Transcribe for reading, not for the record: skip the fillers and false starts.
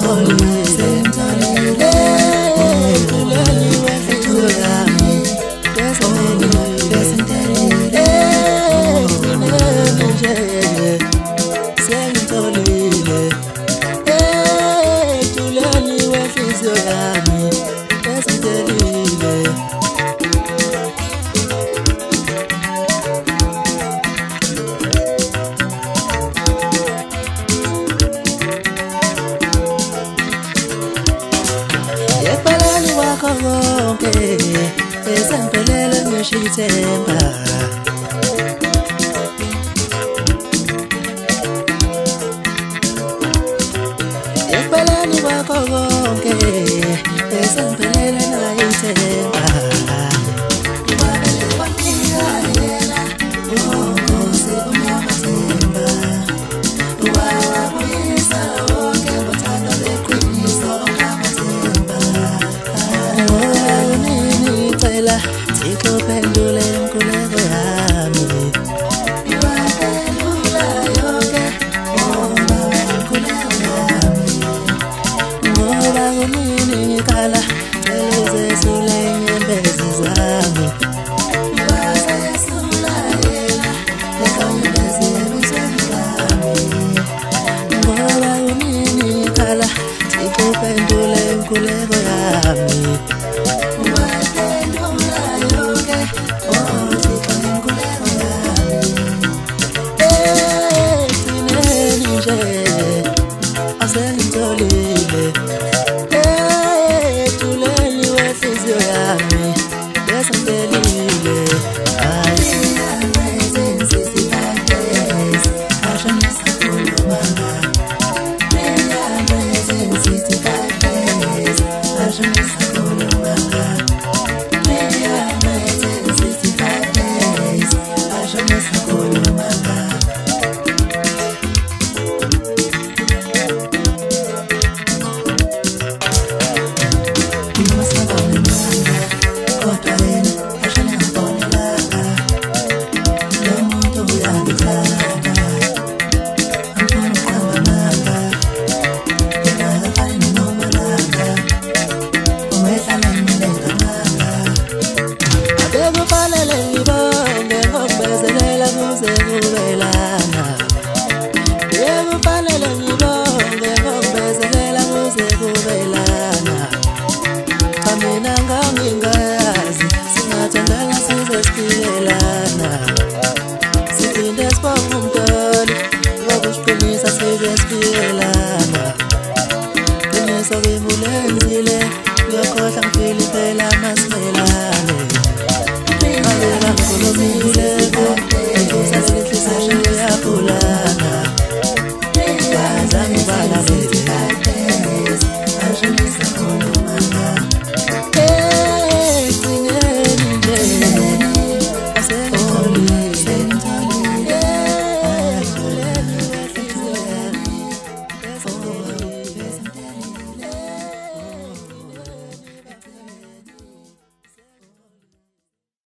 Esempelele ngishithemba Ekbalani wakho konke esempelele ngayithemba Ibabele wakiyalela Ngozi unyamathemba Uwawabuyisa wonke ngothando beqiniso ongamathemba Thixo pendule inkuleko yami Iwaphendula yonke ngoba inkuleko yami Ngoba kunini ngikhala cela uzesule inyembezi zami Iwasesula yena leka unyembezi ebusweni bami Ngoba kunini ngikhala Thixo pendule inkuleko yami Asengitholile tuleni wenhliziyo yami besendelile Ngiyakhohlwa ngifile phela masimelane Ngavela ngikhulumile